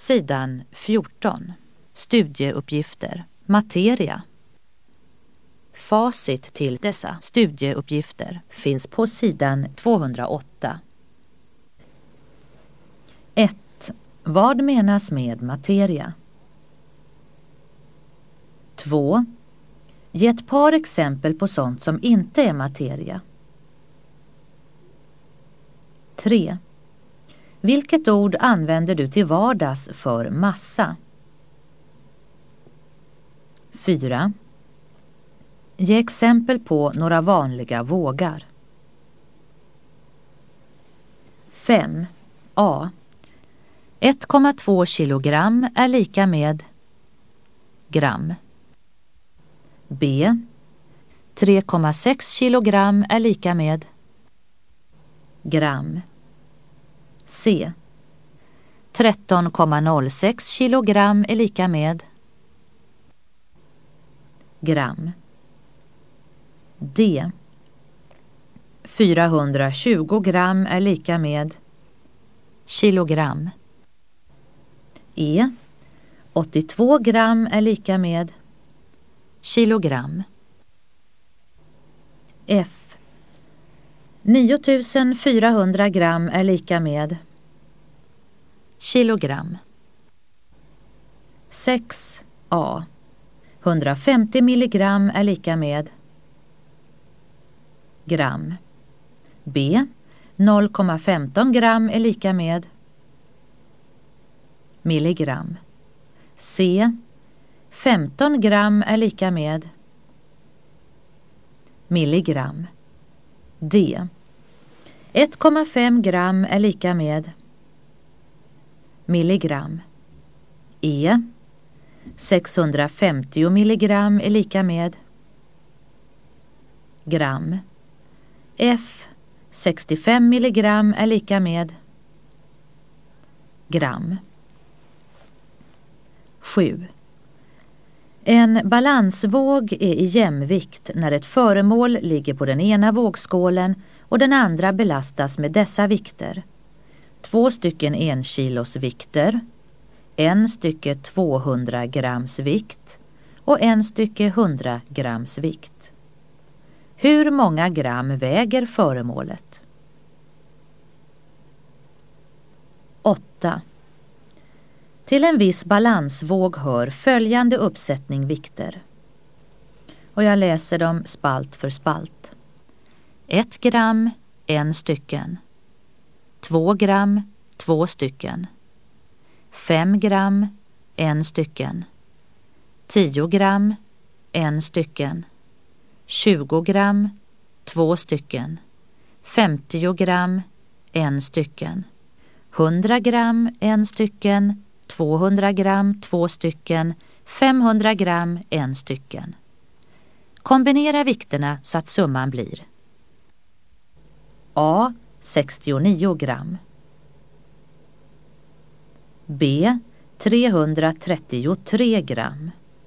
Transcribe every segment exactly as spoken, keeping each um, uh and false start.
Sidan fjorton. Studieuppgifter. Materia. Facit till dessa studieuppgifter finns på sidan tvåhundraåtta. ett. Vad menas med materia? två. Ge ett par exempel på sånt som inte är materia. tre. Vilket ord använder du till vardags för massa? fyra. Ge exempel på några vanliga vågar. fem. A. ett komma två kilogram är lika med gram. B. tre komma sex kilogram är lika med gram. C. tretton komma noll sex kilogram är lika med gram. D. fyrahundratjugo gram är lika med kilogram. E. åttiotvå gram är lika med kilogram. F. nio tusen fyrahundra gram är lika med kilogram. sex A. hundrafemtio milligram är lika med gram. B. noll komma femton gram är lika med milligram. C. femton gram är lika med milligram. D. ett komma fem gram är lika med milligram. E. sexhundrafemtio milligram är lika med gram. F. sextiofem milligram är lika med gram. sju. En balansvåg är i jämvikt när ett föremål ligger på den ena vågskålen och den andra belastas med dessa vikter. Två stycken enkilos vikter, en stycke tvåhundra grams vikt och en stycke hundra grams vikt. Hur många gram väger föremålet? åtta. Till en viss balansvåg hör följande uppsättning vikter. Och jag läser dem spalt för spalt. ett gram, en stycken. två gram, två stycken. fem gram, en stycken. tio gram, en stycken. tjugo gram, två stycken. femtio gram, en stycken. hundra gram, en stycken. tvåhundra gram, två stycken. femhundra gram, en stycken. Kombinera vikterna så att summan blir A. sextionio gram. B. trehundratrettiotre gram.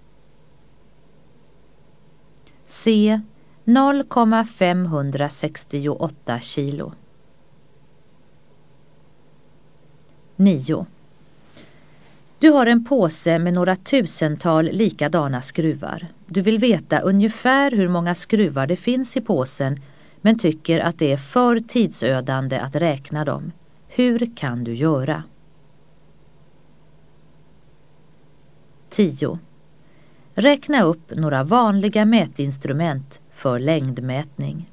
C. noll komma femhundrasextioåtta kilo. nio. Du har en påse med några tusental likadana skruvar. Du vill veta ungefär hur många skruvar det finns i påsen, men tycker att det är för tidsödande att räkna dem. Hur kan du göra? tio. Räkna upp några vanliga mätinstrument för längdmätning.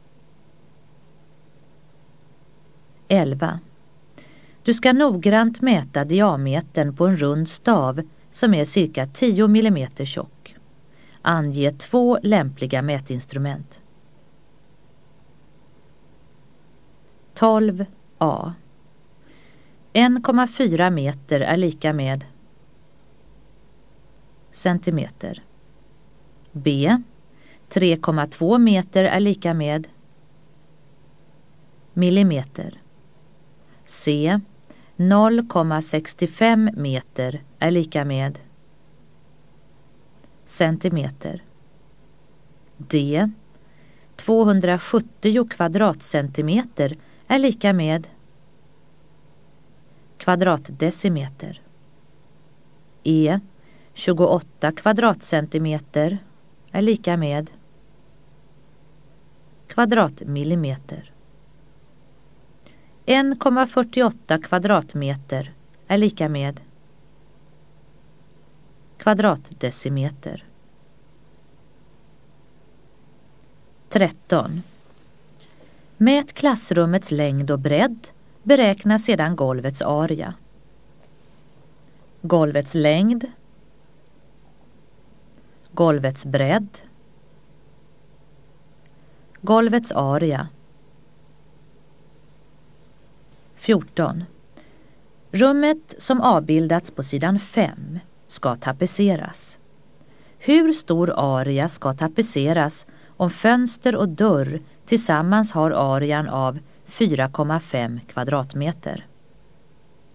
elva. Du ska noggrant mäta diametern på en rund stav som är cirka tio millimeter tjock. Ange två lämpliga mätinstrument. tolv A. en komma fyra meter är lika med centimeter. B. tre komma två meter är lika med millimeter. C. noll komma sextiofem meter är lika med centimeter. D. tvåhundrasjuttio kvadratcentimeter är lika med kvadratdecimeter. är tjugoåtta kvadratcentimeter är lika med kvadratmillimeter. en komma fyrtioåtta kvadratmeter är lika med kvadratdecimeter. tretton. Mät klassrummets längd och bredd. Beräkna sedan golvets area. Golvets längd. Golvets bredd. Golvets area. fjorton. Rummet som avbildats på sidan fem ska tapetseras. Hur stor area ska tapetseras om fönster och dörr tillsammans har arean av fyra komma fem kvadratmeter?